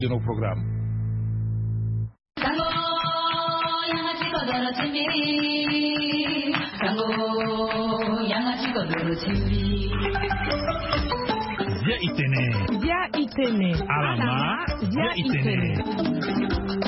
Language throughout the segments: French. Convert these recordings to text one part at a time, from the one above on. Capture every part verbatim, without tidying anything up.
de nos programmes. Via Itene. Via Itene. Alama. Via Itene.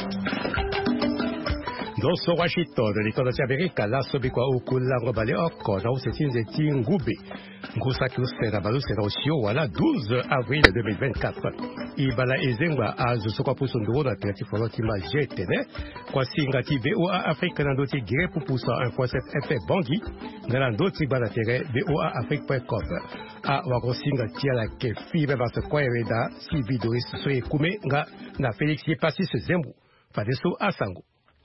Doso Washington, l'école d'Amérique, la Sobikwa Okula Robale Oko, dans cette île Ngoube. Ngousakus Serabalo Serosio, voilà, douze avril deux mille vingt-quatre. Ibala Ezengwa, Azusoko Pusundro, la Tératifonotima Jetene, Kwasingati B O A Afrique, Nandoti Gire Pupusa un point sept F F Bangui, Nandoti Balatere, B O A Afrique point com. A Wagosinga Tiala Kefi, Bebas Kwayeda, Sylvie Doris Soye Kume, na Félix Yepassis Zembu, Fadeso Asango.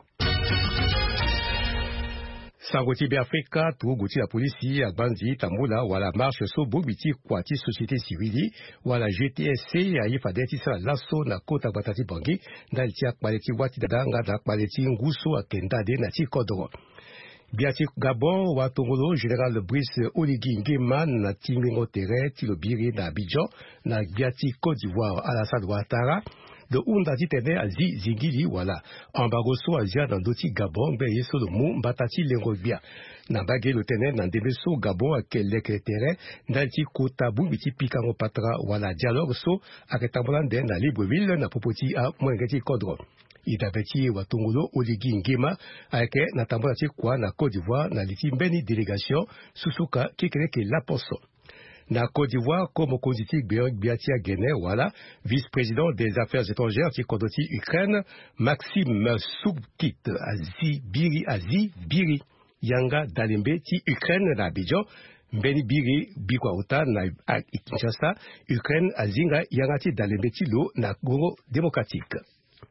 Sangoti Afrika, tout gouti la police, à Bandi, Tamula, ou à la marche so Bobiti, Kwati, société civile, ou à la G T S C, à Ifadeti, sa lasso, na kota batati bangi, d'altia, kwaleti wati dadanga, da kwaleti nguso, à Kendade, nati kodoro. Biati Gabon, ou à Tongolo, général Brice Oligui Ngueman, na Tingingo Tere, Tilobiri, na Abidjan, na Biati Côte d'Ivoire, Alassane Ouattara, de Undati Tene à Zi Zingili, voilà. Ambagoso Asia dans Doti Gabon, Beyeso de Mou, Batati Lengovia. Nambagé le Tene dans Debeso Gabon, à Kelek Tere, Nalti Kotabou, Biti Pikamo Patra, voilà. Dialogue so, à Retambolande, na Libreville, na Popoti à Mwengeti Kodro. Idabeti Watongolo, Oligui Nguema, avec Natambolati Kwa, na Côte d'Ivoire, na Liti Mbeni délégation, Susuka, Kikereke Laposo. Na Côte d'Ivoire, comme Konditik Biatia Guéné, voilà, vice-président des affaires étrangères, qui Kodoti Ukraine, Maxime Soubkit, Azi Biri, Azi Biri, Yanga Dalembe, ti Ukraine, na Abidjan, Mbeni Biri, Bikwaouta, na Kinshasa, Ukraine, Azinga, Yangati Dalembe, ti Lo, na Congo démocratique.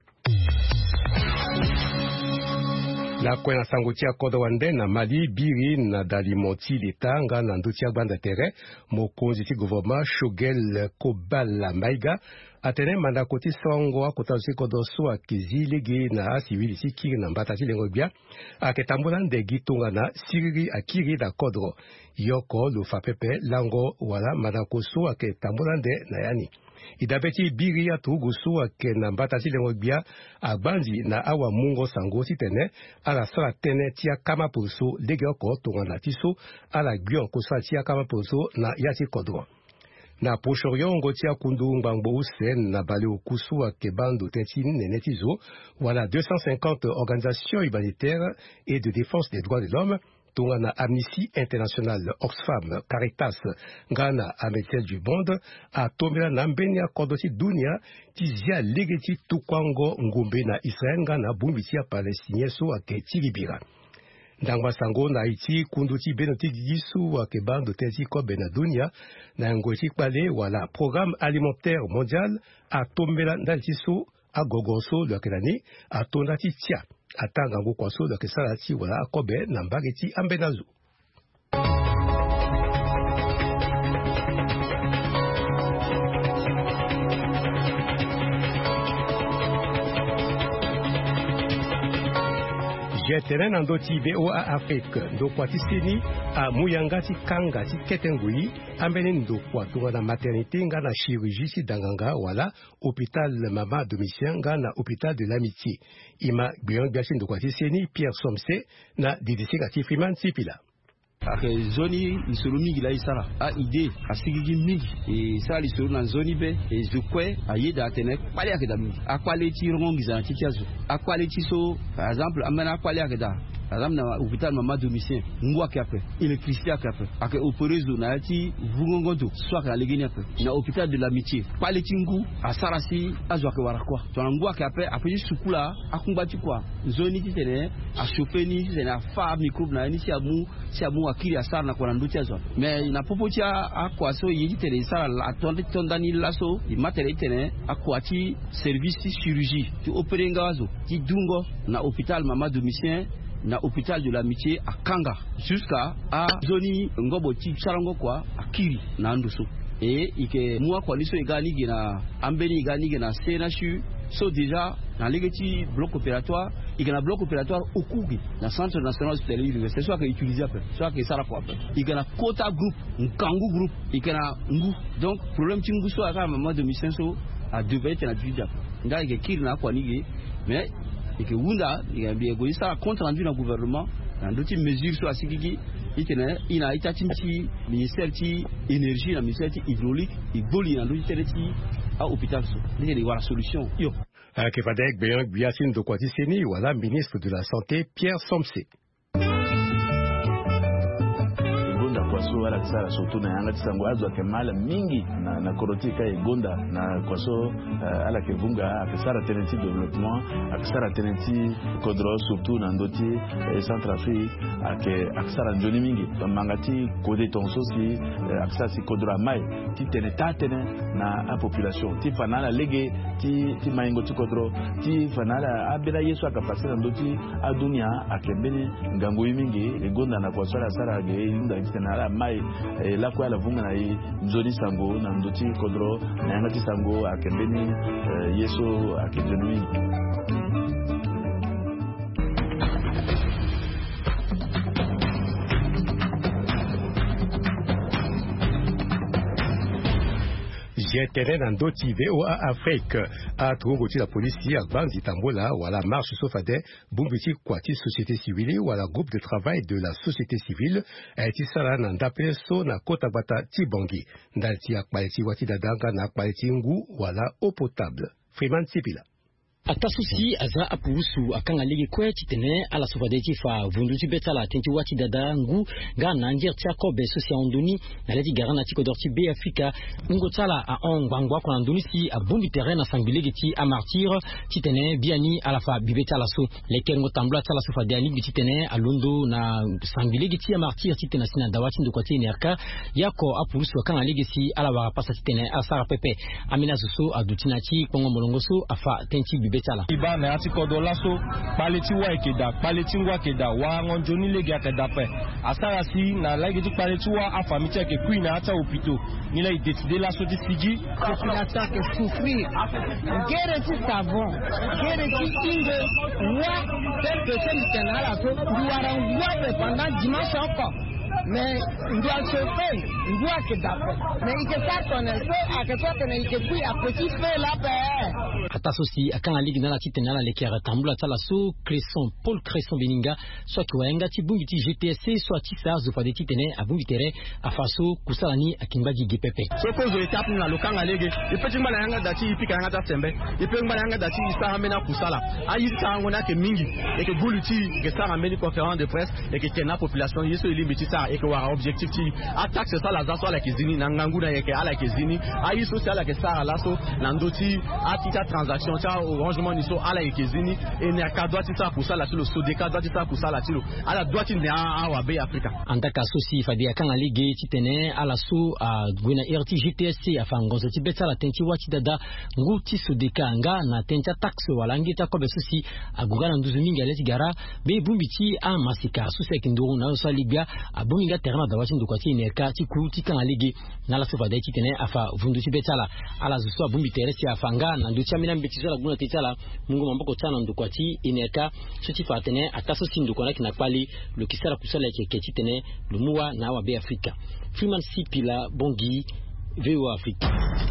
Na kwena sangotia kodowande na Mali biri na dalimoti leta nga na ndotia banda tere mokonzi ti gouvernement Shogel Kobala Maiga atene manda koti songo akota kodoso akizilege na asivili sikiri na mbata ti lengo bia aketambola ndegi tonga na siriri akiri da kodro yoko lo fapepe lango wala manda koso aketambola nde na yani idabeti biri ya tugusu ake na mbata ti lengo bia abandi na awa mungo sango ti tene ala sala tene tia kama pulso lege oko tonga na tiso ala guion kosa tia kama pulso na yati kodro. Na Proche-Orient, ngotia kundu ngbango usen na bale okusu ake bando tetini nenetizo, voilà deux cent cinquante organisations humanitaires et de défense des droits de l'homme, tonga na Amnesty International, Oxfam, Caritas, Ghana, Amitié du Monde, a tomela na mbenia kodoti dunia, tizia legeti tukwango ngombe na Israël, Ghana, bumbiti a Palestinien so ake tiribira. Ndangwa sango na Haiti kunduti benoti disu ake bando tezi kobe na dunia, na ngoti pale wala programme alimentaire mondial a tombela ndalti so a gogoso lo kelani a tondati tia atanga ngo kwaso lo kesalati wala kobe na mbageti ambenazu. Jetenen andoti B O A Afrique ndo kwati seni a muyangati kangati ketengui ambene ndo kwatu na maternité nga na chirurgie si danganga wala hôpital Mama Domitien nga na hôpital de l'Amitié ima bion gashi ndo kwati seni Pierre Somse na D D C gati Freeman Sipila. Ake zoni lisolo mingi la isara a ide asigigi mingi e sala lisolo na zoni be e zukwe ayeda atene kwale akeda mingi akwale ti rongi za titiazo akwale ti so par exemple amena akwale akeda par exemple na hôpital Mama Domitien ngwa kape électricité kape ake operezo na ti vungongodo soit ka legeni ape na hôpital de l'Amitié kwale ti ngu asarasi azwa ke warakwa to ngwa kape ape sukula akumbati kwa zoni ti tene a chopeni ti tene a fa microbe na ni si amu si amu akiri asara na kwa nduti azo mais na popotia akwa so yidi tene sara la tonde tondani laso i matériel tene akwa ti service chirurgie ti operenga wazo ti dungo na hôpital Mama Domitien na hôpital de l'Amitié à Kanga jusqu'à à zoni ngobo ti charango kwa akiri na nduso et ike muwa kwa liso igani gina ambeni igani gina senashu so déjà dans les petits blocs opératoires il y a un bloc opératoire au Kougi dans le centre national hospitalier universitaire soit que utilisé après soit que ça la quoi il y a un quota groupe un kangu groupe il y a un ngou donc problème tingu soit à Mama Domitien so a devait être à nga ke kirna kwa nige mais et que wunda il bien go ça compte rendu dans gouvernement dans d'autres mesures sur asikiki itene ina itatinti ministère ti énergie la ministère ti hydraulique et boli dans d'autres terrain à hôpital so il y a la solution yo ke fadek bien biasin de kwati seni wala ministre de la santé Pierre Somse kwaso wala kisara sotu na yanga tisango azo akemala mingi na na korotika egonda na kwaso uh, ala kevunga akisara tenenti development akisara tenenti kodro surtout na ndoti eh, Centrafrique ake akisara njoni mingi mangati kode tonso si eh, akisara si kodro mai ti teneta tene na a population ti fanala lege ti ti maingo ti kodro ti fanala abela yesu akapasira ndoti adunia akembeni ngango mingi egonda na kwaso ala sara ge inda na mai la kwa la vunga na i nzoni sango na ndoti kodro na yangati sango akembeni yeso akejeni J'étais dans d'autres V O A Afrique à Tourangoti la police à Banzi Tambola ou à la marche Sofade Bumbuti Kwati société civile ou à la groupe de travail de la société civile a été sala nanda peso na kota bata Tibangi ndalti akbaleti wati dadanga na akbaleti ngu wala eau potable Freeman Sipila atasusi aza apusu akanga ligi kwe titene ala sofadeti fa vunduti betala tenti wati dada ngu ga nanjer tia kobe sosia onduni na leti garana tiko dorti be Afrika ngo tsala a on bangwa kwa nduni si a bombi terrain na sangbilegi ti a martyr titene biani ala fa bibetala so leke ngo tambla tsala sofadeli bititene a londo na sangbilegi ti a martyr titena sina dawati ndo kwati nerka yako apusu akanga ligi si ala wa pasa titene asara pepe amina zuso adutinati kongo molongoso afa tenti bibe iba na ati kodola so paleti wa ekeda paleti ngwa keda wa ngonjoni lege akeda pe asara si na lege ti paleti wa afami cheke kui na ata opito ni la idetide la so ti sigi population ke souffrir gere ti savon gere ti inge wa quelque chose que na la so duara ngwa pendant dimanche encore mais ndio chofe ndio kedape mais ikesa konelpe akesa tena ikepui apesi fe la pe ata sosi akanga ligi na la titena la lekera tambula tala so Cresson Paul Cresson Beninga soit kiwaenga ti bungi ti G P S C soit ti sars zo fade titene abungi tere afaso kusalani akimbaji gipepe so ko zo etapu na lokanga lege ipeti mbala yanga dati ipika yanga ta sembe ipeti mbala yanga dati isa mena kusala ayi ta ngona ke mingi e ke buluti ke sa rameni conférence de presse e ke tena population yeso ili biti sa et que wara objectif ti attaque c'est ça la zaso la kizini na ngangu na yeke ala kizini ayi social ke sa la so na ndoti atita transaction ta arrangement ni so ala kizini et ne ka doit ça pour ça la sur le sodeka doit ça pour ça la tilo ala doit ne a wa be Africa andaka sosi fadi akanga ligue titene ala so a gwena R T G T S C afangozo ti betala tenti wati dada nguti sodeka nga na tenta taxe wala ngita ko be sosi agugana nduzu mingi aleti gara be bumbiti a masika sosi kinduru na so libya abunga terrain da wati ndukwati neka ti kuti kan aligi na la sofa da titene afa vunduti betala ala zuso abumbi teresi afanga na nduti amina mbitizo la guna titala mungu mamboko tana ndukwati ineka soti fatene ataso sindukona kinakpali lokisala kusala yake titene lumuwa na wa be Afrika Freeman Sipila Bongi V O A Afrika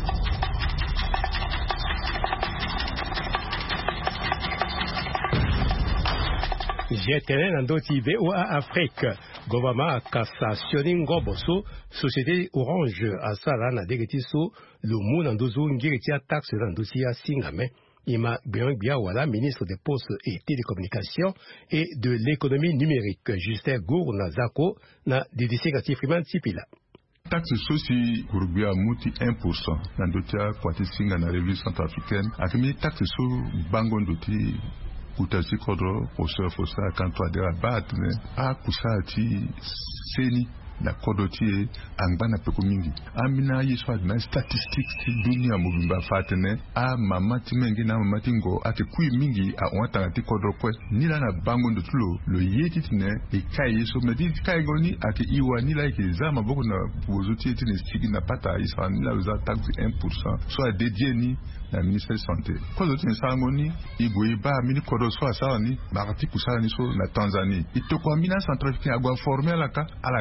J'étais dans d'autres V O A Afrique. Gouvernement cassationi ngoboso société Orange à sala na degetiso le mot dans dozo ngiriti a taxe dans dossier singame ima bien bien voilà ministre des postes et télécommunications et de l'économie numérique Justin Gour na Zako na D D C Freeman Sipila. Taxe soci Uruguay muti un pour cent dans dotia kwati singa na revue centrafricaine akimi taxe so bango ndoti utasi kodro oso fosa kanto adera batne a kusati seni na kodoti angbana peko mingi amina yiswa na statistics ti dunia mobimba fatene a mama ti mengi na mama ti ngo ate kui mingi a wata ti kodro kwe nila na bango ndo tulo lo yeti tine e kai yeso medi kai goni ate iwa nila ke zama boko na bozuti ti ne sigi na pata isa nila uza taxe un pour cent soit dédié ni la ministère de santé ko zo tin sangoni igwe ba mini kodo so asani marati kusala ni so na Tanzanie itoko mina centrafricain agwa formel aka ala gawe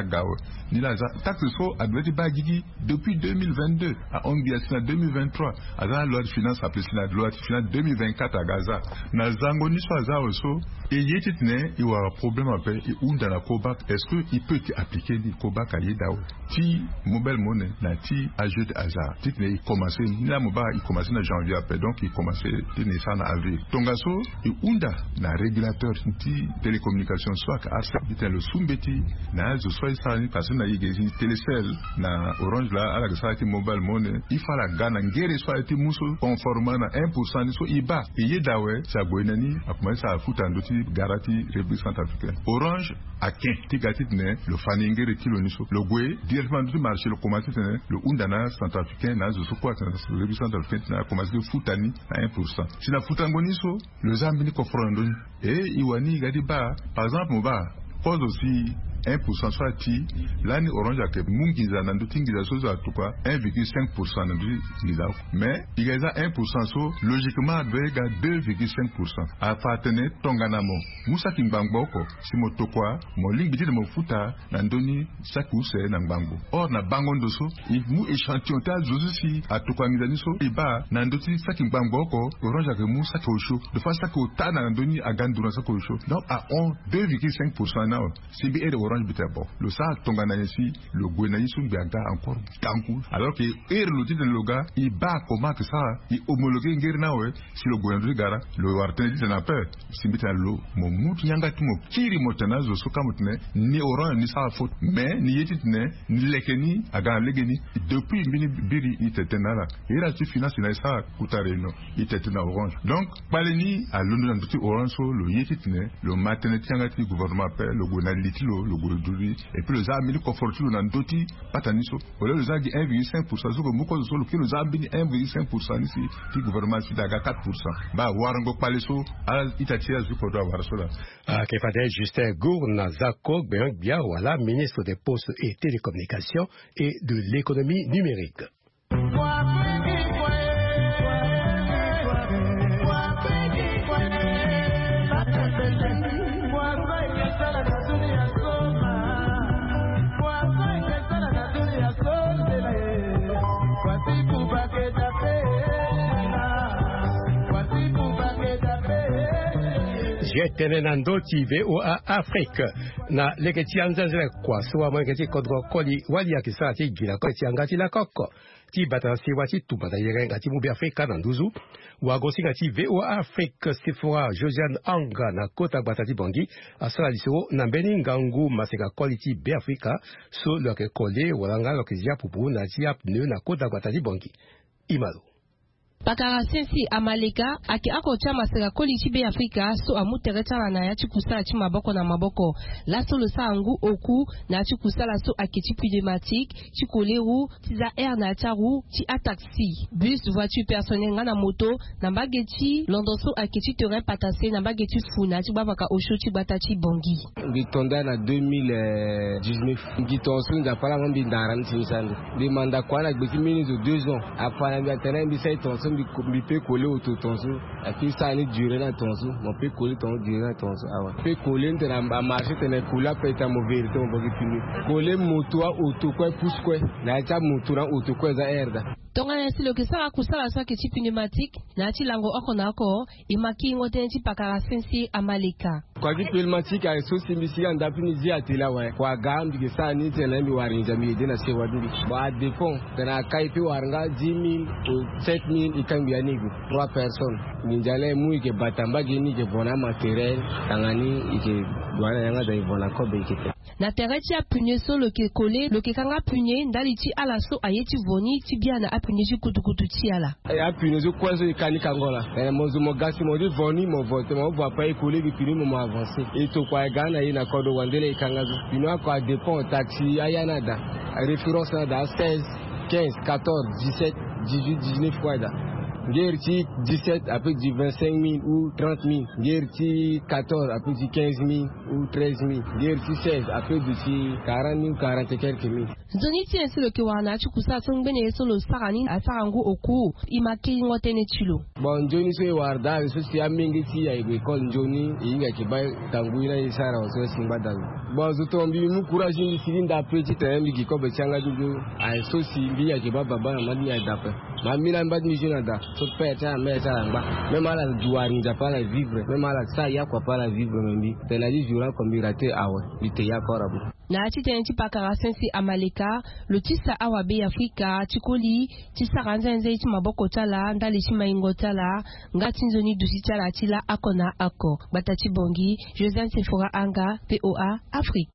ni la taxe so adwati ba gigi depuis deux mille vingt-deux à Ongbia sina deux mille vingt-trois à la loi de finances appelée la loi de finances deux mille vingt-quatre à Gaza na zango ni so za oso et yetit ne il y a un problème avec et unda na Kobak est-ce que il peut appliquer ni Kobak à Yedao ti mobile money na ti ajoute hasard tit ne il commencer ni la moba il commencer na janvier après donc il commencer ni ça na avril tongaso et unda na régulateur ti télécommunication soit que arsa dit le sumbeti na zo soit ça ni parce na yigezi Telecel na Orange là à la ça ti mobile money il faut la gana ngere soit ti muso conformément na un pour cent ni so iba et Yedawe ça goinani a commencer à foutre ndoti garati République centrafricaine Orange à quin ti gatit ne le faningere ti lo niso le goe directement du marché le commencer ne le undana centrafricain na zo quoi le République centrafricaine na commencer foutani à un pour cent si la foutangoni so le zambini kofrondoni et iwani gadi ba par exemple moba pose aussi un pour cent soit ti l'année Orange a que mungiza na ndutingiza so za tuka un virgule cinq pour cent na ndutingiza mais il y a un pour cent so logiquement doit ga deux virgule cinq pour cent a fatene tonganamo musa kingbangoko si motokwa mo lingi de mo futa na ndoni sakuse na ngbango or na bango ndoso il mu échantillon ta zozusi a tuka ngizani so iba na ndoti sakingbangoko Orange a que musa kosho de face que ta na ndoni agandura sa kosho donc à on deux virgule cinq pour cent na C B R Orange le ça tongana ici le gouvernement sont bien encore tankou alors que er le dit le gars il bat comment que ça il homologué ngirna ouais si le gouvernement gara le warten dit na peur si bita lo mo mutu yanga tumo kiri motana zo soka mutne ni Orange ni ça faute mais ni yetit ne ni lekeni aga legeni depuis mini biri itetenala ira tu finance na ça kutareno itetena Orange donc baleni à Londres petit Orange le yetit ne le matin tianga ti gouvernement père le gouvernement litilo le et puis les amis confortable dans d'autres pataniso voilà les amis un virgule cinq pour cent zo moko zo le les amis un virgule cinq pour cent ici qui gouvernement si daga quatre pour cent ba warango paleso ala itatia zo ko do war so la ah que fadel Justin Gourna Zako bien voilà ministre des postes et télécommunications et de l'économie numérique. Tenenando ti V O A Afrique na legeti anzanzela kwa so wa ngeti kodro koli wali akisa ti gila ko ti angati la kokko ti batansi wati tu bata yerenga ti mubi Afrika na nduzu wa gosi ngati V O A Afrique Sifora Josiane Anga na kota batati bongi asala liso na mbeni ngangu maseka koli ti be Afrika so lo ke kole wala lo ke zia pupu na zia pneu na kota batati bongi imalo Pakara sensi amaleka ake akocha maseka koliti be Afrika so amuteretana na yachi kusala chi maboko na maboko la so le sangu oku na yachi kusala so ake chi pneumatique chi koleru ti za air na charu ti a taxi bus voiture personnelle nga na moto na bageti londoso ake chi terrain patase na bageti funa ti babaka osho ti batati bongi bitonda na deux mille dix-neuf gitonso nda pala ngombi ndaran ti sande bi manda kwana gbeti minutes de deux ans apana bi atena bi sai tonso bi peut coller autour tonso et puis ça allait durer dans tonso on peut coller ton durer dans tonso ah ouais peut coller dans marché tene coller peut être mon vérité on va fini coller moto auto quoi pousse quoi na cha moto na auto quoi za erda tonga nsi lo kesala kusala so ke ti pneumatique na ti lango oko na ko imaki ngote ti pakara sensi amaleka kwa ki pneumatique a so simbisi anda piniji atela wa kwa gambi ke sa ni tele mi warinja mi de na se waduri ba depend kana kai pi waranga dix mille ou sept mille ikambi anigu trois personnes ninjale mu ke batamba geni ke bona matériel tangani ike dwana yanga da ivona ko be ke na tereti a punye so lo ke kole lo ke kanga punye ndali ti ala so ayeti voni ti biana a punye ji kutukutu ti ala a punye zo kwa zo ikani kangola e mo zo mo gasi mo di voni mo vote mo vo pa ekole bi punye mo avancer e to kwa gana ina kodo wandele ikanga zo punye kwa depend taxi ayana da référence na da seize quinze quatorze dix-sept dix-huit dix-neuf quoi da Gerti dix-sept après du vingt-cinq mille ou trente mille. Gerti quatorze après du quinze mille ou treize mille. Gerti seize après du quarante mille ou quarante et quelques mille. zoni ti ensi le ke wana chi kusa songbene solo sarani asarangu oku imaki ngotene chilo bon joni so warda so si amingi ti ay go call joni inga ke bay tanguina isara so simba dal bon zo tombi mu courage ni silinda petit terrain mi ko be changa dudu ay so si mbi ya ke baba ba mali ya dape ma mina mbad mi jona da so peta meta ngba même ala duari nda pas la vivre même ala ça ya quoi pas la vivre mbi te la di jura comme raté awe bite ya korabu na ti tenti pakara sensi amaleka lo tisa awabe Afrika tikoli tisa ranzenze ti maboko tala ndali ti maingo tala ngati nzoni dusi tala tila akona ako batati bongi Joseph Sephora Anga P O A Afrique.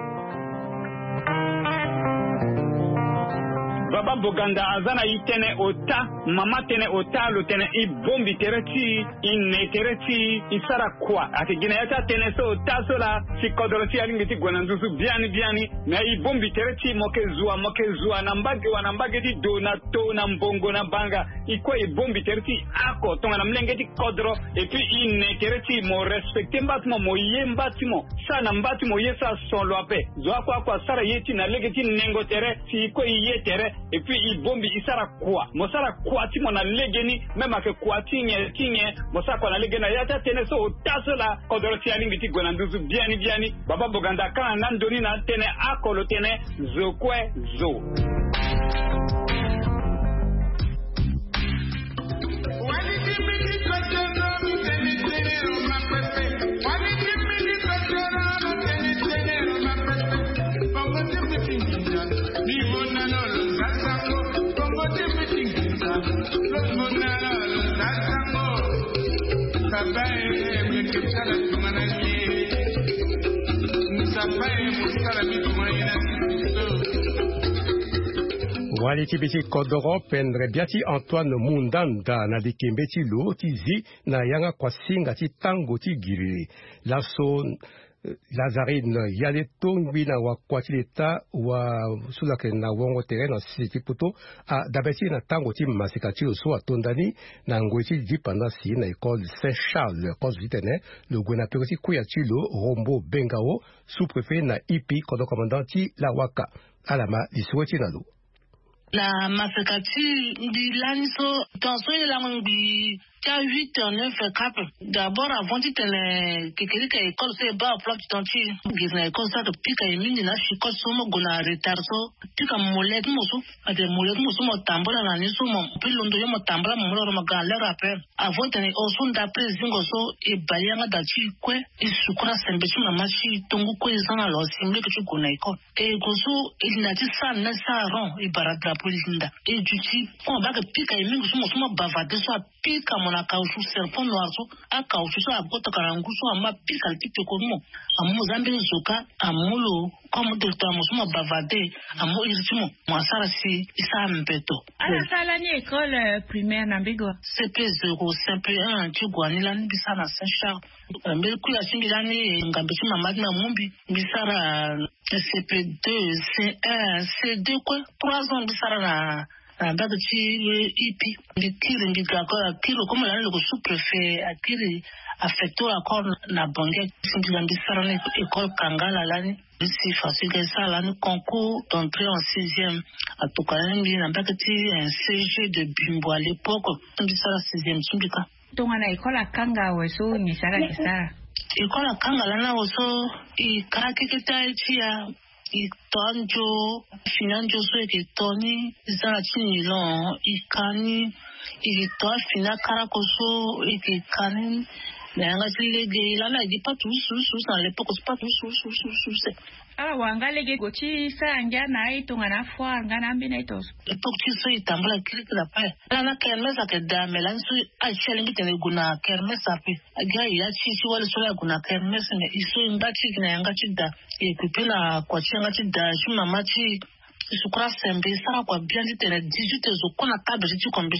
Baba Boganda azana itene ota mama tene ota lo tene I bombi tereti inne tereti isara kwa ati gina yata tene so ota sola si kodorosi alingiti gwanandusu biani biani na I bombi tereti moke zua moke zua nambage wanambage di donato na mbongo na banga ikwa I bombi tereti ako tonga na mlengeti kodro et puis inne tereti mo respecte mbatimo mo ye mbatimo sa na mbatimo ye sa solo ape zwa kwa kwa sara yeti na legeti nengo tere si ikwa ye tere et puis il bombi isara kwa mosara kwa ti mona legeni même ake kwa tinye tinye mosara kwa na legena yata tene so tasola kodoro ti alingi ti gwananduzu biani biani Baba Boganda kana nandoni na tene akolo tene zokwe zo Wali tibiti kodoro pendre biati Antoine Mundanda na dikembeti lo tizi na yanga kwa singa ti tango ti giri laso Lazarine yale tongbi na wakwati leta wa sulake na wongo tere na siti puto a dabeti na tango ti masikati oso atondani na ngweti di pandasi na école Saint-Charles cause vitene le gwena peroti kuya ti lo Rombo Bengao sous-préfet na I P I kodo commandant ti la waka alama lisueti na lo la masekati di laniso tonso la ngi ta huit neuf cap d'abord avant de tenir quelque que école c'est bas plot tanti gizna école ça depuis que mini na chiko somo gona retarso tika molet musu ade molet musu mo tambola na niso mo pilondo yo mo tambola mo ro magala rappel avant tenir osun d'après zingo so e bayanga da chikwe isukura sembechi mama chi tongu ko izana lo simle que tu gona école e gozo il n'a dit ça na ça ron e barada polisinda e juti on ba que pika mingi sumo sumo bavade so pika mona kaushu serpent noir so a kaushu so abota karangu so ama pika pipe ko mo amu zambe zoka amulo comme de temps mo bavade amu irtimo mo sara si isa mbeto ala sala ni école primaire na bigo C P zéro simple un tu gwani la ni bisana Saint-Charles mbele ku ya singila ni ngambisi mama na mumbi bisara C P deux C un C deux quoi trois ans bisara na ndaga ci I P I ndikiri ndikakora kiro kama la le sous-préfet akiri affecto accord na bonge singila bisara na école Kangala lani si facile ça là nous concours d'entrée en sixième à Tokanambi ndaga ci un C G de Bimbo à l'époque bisara sixième sumbika tonga na école Kanga weso ni sara kisara école Kangala na weso I karakeketa chia itonjo finanjo so eketoni zara chini lo ikani ito fina karakoso ekekani nanga tilege ilana di patu susu na l'époque pas tout susu susu ah wangalege gochi sanga na itonga na fwa ngana mbina itos l'époque tu so itambula kirikira pa lana kermesa ke dame lan so a challenge tene guna kermesa pe aga ya chi chi wala so ya guna kermesa ne iso ndachi na yanga chida ekupela kwa changa chida shuma machi sukura sembe sara kwa biandi tene dix-huit zo kona tabe chi kombishi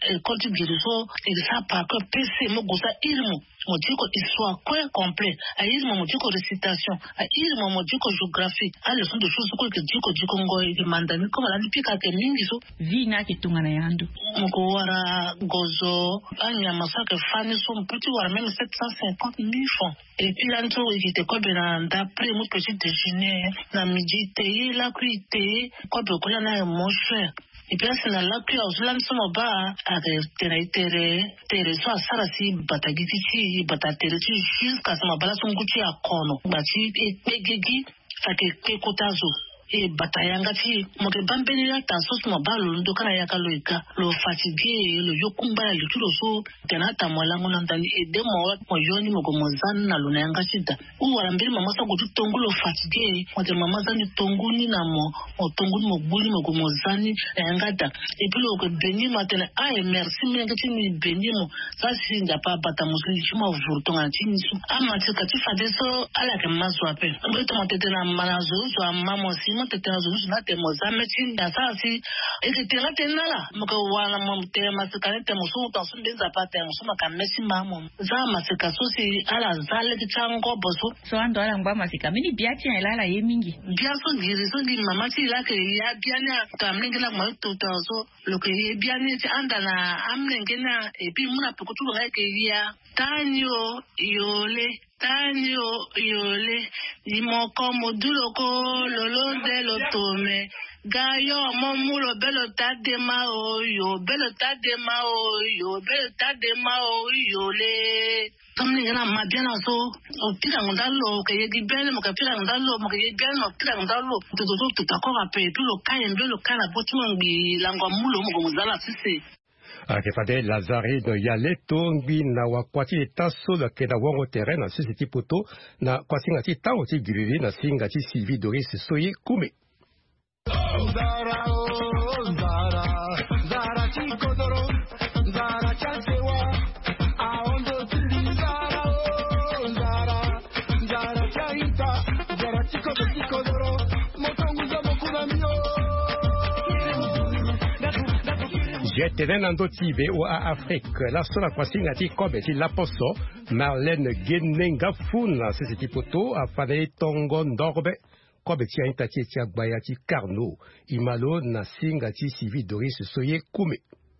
école du guérison et ça par que P C mo gosa ilmu mo diko histoire quoi complet a ilmu mo diko récitation a ilmu mo diko géographie a leçon de choses ko que diko diko ngoy de mandani comme la lipika ke mingi so vina kitungana yandu moko wara gozo anya masaka fani so petit wara même sept cent cinquante mille francs et puis là nto ikite ko bena d'après mo petit déjeuner na midi té la cuite ko be ko na mon cher et puis c'est là que aux langues sont bas à tere tere tere so asara si batagiti chi batatere chi jusqu'à ce mabala son guchi akono bati e pegegi fake ke kotazo e batayanga ti mo ke bambeni la tanso mo balo ndo kana ya kaloika lo fatigue lo yokumba le tulo so tenata mola ngona ndani e demo mo yoni mo gomozana na luna yanga chida u wala mbili mama sa go tutongu lo fatigue mo te mama zani tonguni na mo o tonguni mo buli mo gomozani yanga da e puis lo ke beni matena ai merci me ngati ni beni mo sa singa pa bata musli chimo vurtonga chini su ama tsika ti fadeso ala ke mazwa pe ngito mo tete na manazo so mama si mo tete na zo na te mo zameti da sa si e ke tela tenala mo ke wala mo te masikane te mo so tanso benza pa te mo so maka mesi mamo za masika so si ala zale ti chango boso so ando ala ngba masika mini biati ala la ye mingi bia so ngiri so ngi mama ti la ke ya bia na ka mlingi la mo to tanso lo ke ye bia ni ti anda na amlenge na e bi muna pekutu ga ke ya tanyo yole tanyo yole imoko moduloko lolo de lotome gayo momulo belo tadema oyo belo tadema oyo belo tadema oyole kamni ngana mabena so o tira ngalo ke yegi bele mo ka tira ngalo mo ke yegi bele mo tira ngalo to to to ta ko ape to lo kayen belo kana botu ngi langwa mulo mo gomuzala sisi akefade Lazarine Yaleto ngwi na wakwati etaso la keda wango terrain na sisi poto na kwasinga ti tawo ti giriri na singa ti Sylvie Doris Soye Kume. Zara o Zara Zara ti kodoro Zara chasewa aondo ti Zara o Zara Zara chaita Zara ti kodoro motonguza mokuna mio. Jetene nando tibe o a Afrique la sola kwasinga ti kobe ti laposo Marlène Genenga Funa sisi ti poto a fade tongo ndorbe kobe ti aita ti ti agbaya ti Carnot imalo na singa ti Sylvie Doris Soye Kume.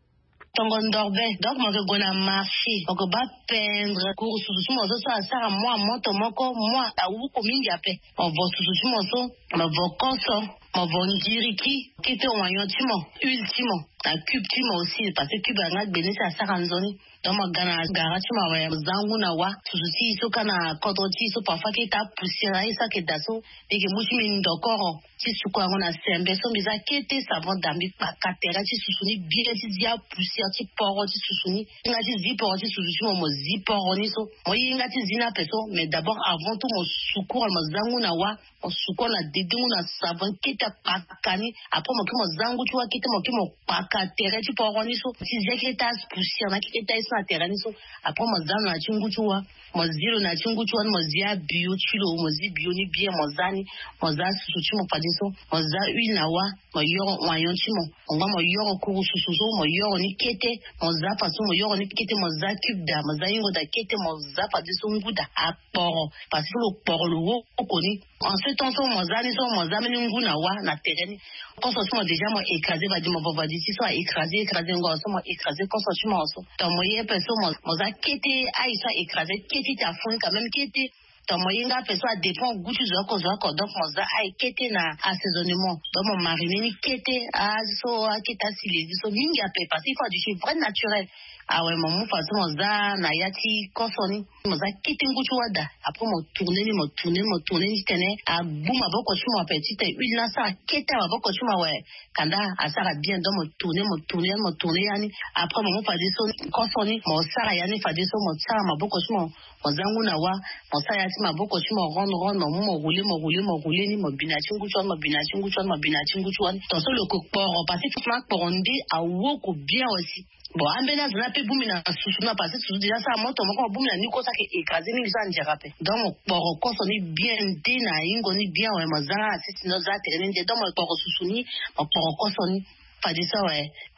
Tongo ndorbe donc mo ke gona marché mo ke ba peindre cours sous mo so sa sara moi moto moko moi a wu ko mingi ape on vo sous mo so mo vo koso mo vo ngiriki kite o wanyo ti mo ultimo a cube ti mo aussi parce que cube nga beni sa sara nzoni donc mo gana gara ti ma wa zangu na wa sous si so kana kodo ti so parfois ki ta poussière ai sa ke daso e ke mushi min dokoro ti suko ngona sembe so miza kete savon dambi pa katera ti susuni bien ti dia poussière ti poro ti susuni nga ti ziporo ti susuni mo ziporo ni so mo yinga ti zina peso mais d'abord avant tout mo suko mo zangu na wa mo suko na dedingu na savon kete pakani après mo ki mo zangu ti wa kete mo ki mo pakatera ti poro ni so ti zeketa poussière na kete isa terra ni so après mo zangu na chingu ti wa mo zero na chingu ti wa mo zia bio ti lo mo zi bio ni bien mo zani mo za susu ti mo padi so mo za ui na wa mo yoro wa yon ti mo nga mo yoro kuru susu so mo yoro ni kete mo za pa so mo yoro ni kete mo za cube da mo za yingo da kete mo za padi so nguda a poro parce que lo poro lo wo koni en ce temps so mo za ni so mo za meni nguna wa na terrain quand so mo déjà mo écraser va di mo va di so écraser écraser ngo so mo écraser quand so ti mo so to mo ye pe so mo za kete ai so écraser kete ta fond quand même kete to mo yinga pe so dépend goût zo ko zo ko donc mo za ai kete na assaisonnement donc mo mariner ni kete a so a keta sile so minga pe parce qu'il faut du chef vrai naturel ah ouais mon mou façon mo za na yati kosoni mo za kete ngutu wada après mo tourner ni mo tourner mo tourner ni tene a bouma boko tu mo petit et huile na sa kete wa boko tu mo ouais kanda asara bien donc mo tourner mo tourner mo tourner yani après mo fa de so kosoni mo sara yani fa de so mo sara ma boko tu mo mo zangu na wa mo sa yati ma boko tu mo ron ron mo mo rouler mo rouler mo rouler ni mo bina chingu tu mo bina chingu tu mo bina chingu tu to so le ko poro parce que tout ma porondi a woko bien aussi bon ambena zana pe bumina susuna parce que tout déjà ça moto moko bumina ni ko sa ke écraser ni ça njera pe donc poro ko so ni bien dina ingo ni bien ouais mazara c'est no za terrain donc poro susuni poro ko so ni pas de ça ouais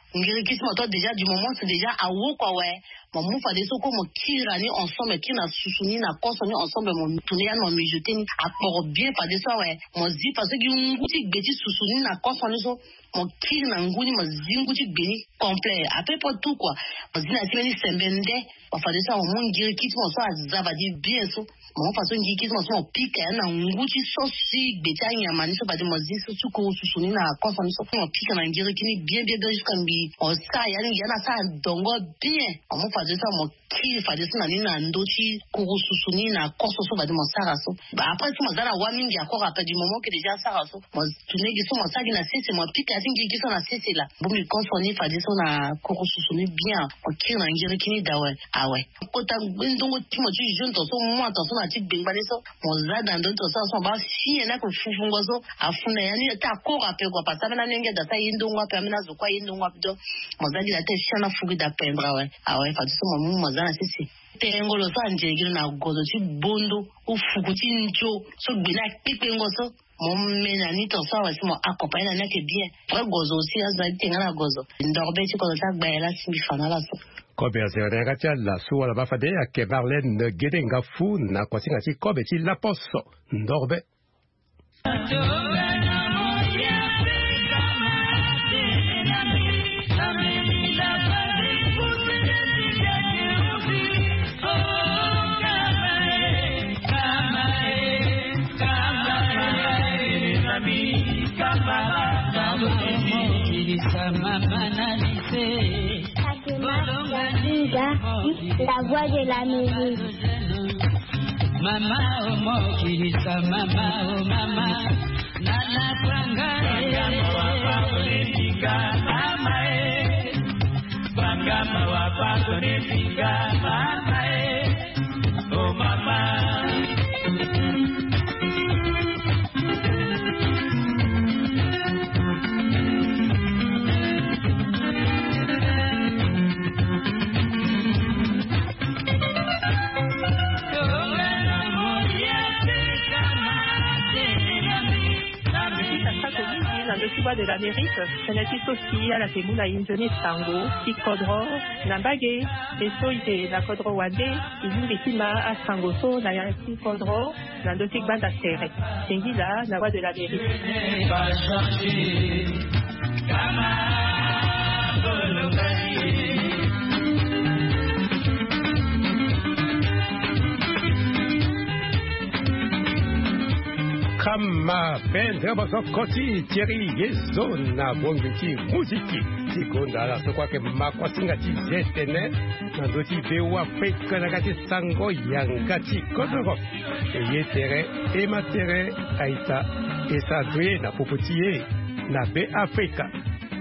ngirikismo to déjà du moment c'est déjà à wo quoi ouais mon mou fa deso ko mo kirani ensemble qui na susuni na consommer ensemble mon tourner mon mijoter ni apport bien pas de ça ouais mon zi parce que nguti beti susuni na consommer so mon kir na nguni mo zinguti beni complet à peu près tout quoi mon zi na semaine sembende on fa de ça mon ngirikismo so azavadi bien so mon façon ngirikismo so pique na nguti so si beti anyama ni so ba de mo zi so ko susuni na consommer so mo pique na ngirikini bien bien bien jusqu'à mbi on ça yani yana ça dongo bien on faisait ça mon qui faisait ça na ndochi kurususuni na koso so ba de mon saraso ba après tout mazala wa mingi encore après du moment que déjà saraso moi tunegi so mon sagi na sese moi pique asingi qui so na sese là bon mi consoni faisait ça na kurususuni bien on qui na ngiri kini dawe ah ouais kota ndongo timo tu jeune to so moi to so na ti bengbale so mon zada ndo to so ba si na ko fufungo so afuna yani ta ko rappel quoi parce que na nenge da ta yindongo pa mina zo kwa yindongo do mon zadi la te chana fugi da pembra ouais ah ouais faisait ça mon mazana sese tengo lo sanje gino na gozo ti bondo ufuku ti ncho so gbina pipe ngoso mon mena ni to so wasi mo accompagner na ke bien vrai gozo aussi aza tenga na gozo ndorbe ti ko ta gbaela simbi fana la so kobe azere gacha la suwa la bafade ake Marlène Gedenga fu na kwasinga ti kobe ti la poso ndorbe La voix de la musique. Mama oh mokilisa mama oh mama nana kwanga wapa kunetika mama eh bangama wapa kunetika mama eh oh mama. de l'Amérique, elle est aussi à la Témoula Injoni Tango, Kikodro, Nambage, et Soïde, la Kodro Wade, Ilimbetima, à Sangoso, la Yaki Kodro, la Dotik Banda Serre. Tengila, la voix de l'Amérique. Kama pendre boso koti Thierry Yezona bongiti muziki tikonda la so kwake makwasinga ti zetene nandoti bewa peka nagati sango yangati kodoro eyetere ematere aita esadwe na popotiye na be Afrika.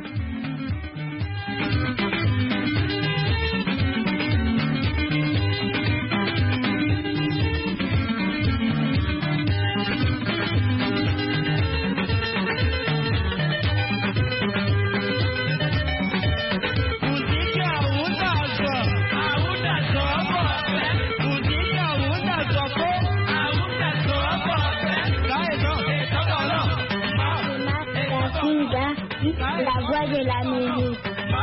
La voix de la musique.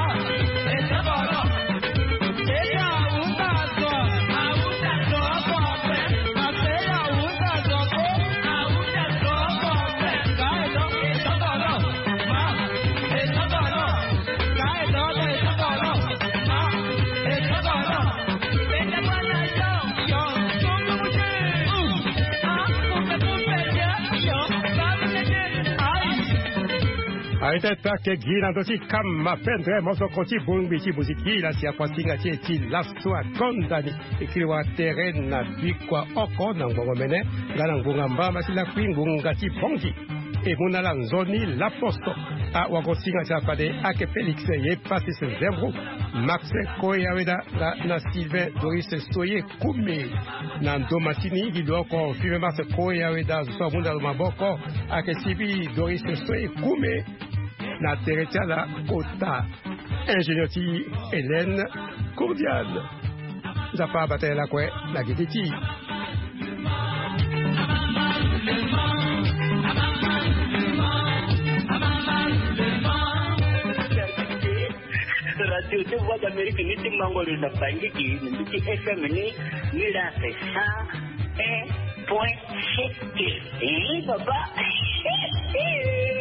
Aite take gina dosi kama pendre moso koti bungbi ti buziki la si akwasinga ti eti lasto akondani ikiliwa terrain na bikwa oko na ngongo mene ngana ngonga mbama si la kwingunga ti bongi e muna la nzoni la posto a wakosinga ti apade ake Felix ye pasi se zembro Max Koyaweda na, na Sylvain Doris Soye kume na ndomasini giloko five Max Koyaweda so munda maboko ake Sibi Doris Soye kume na teretia la kota ingénieur ti Hélène cordiale zapa bataille la kwe la giditi radio de voix d'Amérique ni ti mangolo na bangi ki ni ti F M ni ni la c'est ça un point sept. Eh papa.